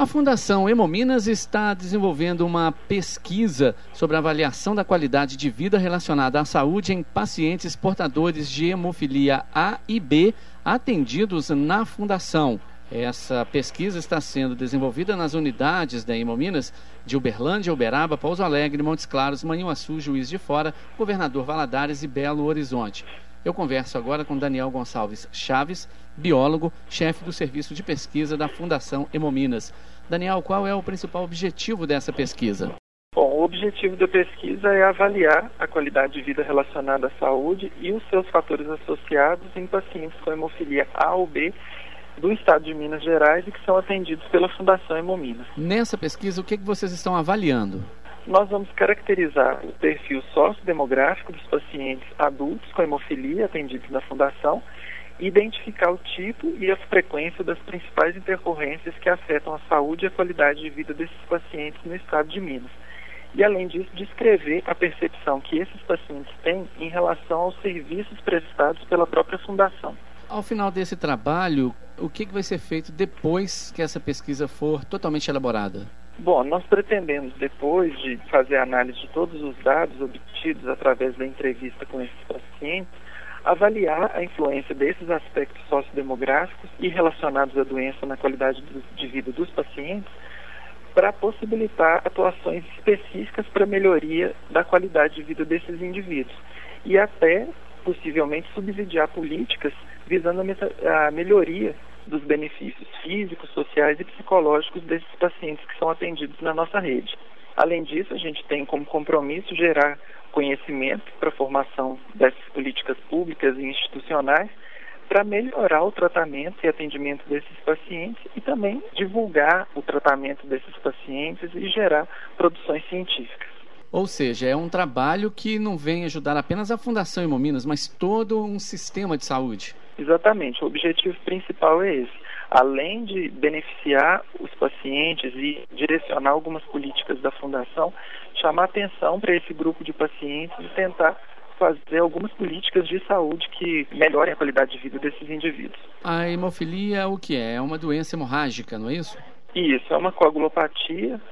A Fundação Hemominas está desenvolvendo uma pesquisa sobre a avaliação da qualidade de vida relacionada à saúde em pacientes portadores de hemofilia A e B atendidos na Fundação. Essa pesquisa está sendo desenvolvida nas unidades da Hemominas de Uberlândia, Uberaba, Pouso Alegre, Montes Claros, Manhuaçu, Juiz de Fora, Governador Valadares e Belo Horizonte. Eu converso agora com Daniel Gonçalves Chaves, biólogo, chefe do Serviço de Pesquisa da Fundação Hemominas. Daniel, qual é o principal objetivo dessa pesquisa? Bom, o objetivo da pesquisa é avaliar a qualidade de vida relacionada à saúde e os seus fatores associados em pacientes com hemofilia A ou B do estado de Minas Gerais e que são atendidos pela Fundação Hemominas. Nessa pesquisa, o que vocês estão avaliando? Nós vamos caracterizar o perfil sociodemográfico dos pacientes adultos com hemofilia atendidos na Fundação e identificar o tipo e a frequência das principais intercorrências que afetam a saúde e a qualidade de vida desses pacientes no estado de Minas. E, além disso, descrever a percepção que esses pacientes têm em relação aos serviços prestados pela própria Fundação. Ao final desse trabalho, o que vai ser feito depois que essa pesquisa for totalmente elaborada? Bom, nós pretendemos, depois de fazer a análise de todos os dados obtidos através da entrevista com esses pacientes, avaliar a influência desses aspectos sociodemográficos e relacionados à doença na qualidade de vida dos pacientes para possibilitar atuações específicas para a melhoria da qualidade de vida desses indivíduos e até, possivelmente, subsidiar políticas visando a melhoria dos benefícios físicos, sociais e psicológicos desses pacientes que são atendidos na nossa rede. Além disso, a gente tem como compromisso gerar conhecimento para a formação dessas políticas públicas e institucionais para melhorar o tratamento e atendimento desses pacientes e também divulgar o tratamento desses pacientes e gerar produções científicas. Ou seja, é um trabalho que não vem ajudar apenas a Fundação Hemominas, mas todo um sistema de saúde. Exatamente, o objetivo principal é esse. Além de beneficiar os pacientes e direcionar algumas políticas da Fundação, chamar atenção para esse grupo de pacientes e tentar fazer algumas políticas de saúde que melhorem a qualidade de vida desses indivíduos. A hemofilia, o que é? É uma doença hemorrágica, não é isso? Isso, é uma coagulopatia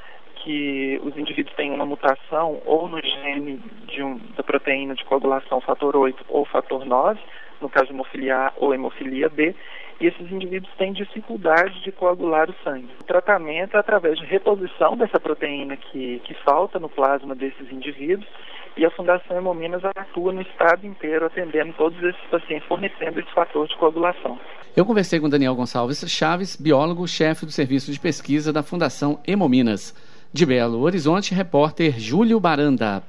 que os indivíduos têm uma mutação ou no gene da proteína de coagulação fator 8 ou fator 9, no caso hemofilia A ou hemofilia B, e esses indivíduos têm dificuldade de coagular o sangue. O tratamento é através de reposição dessa proteína que falta no plasma desses indivíduos, e a Fundação Hemominas atua no estado inteiro atendendo todos esses pacientes, fornecendo esse fator de coagulação. Eu conversei com Daniel Gonçalves Chaves, biólogo, chefe do Serviço de Pesquisa da Fundação Hemominas. De Belo Horizonte, repórter Júlio Baranda.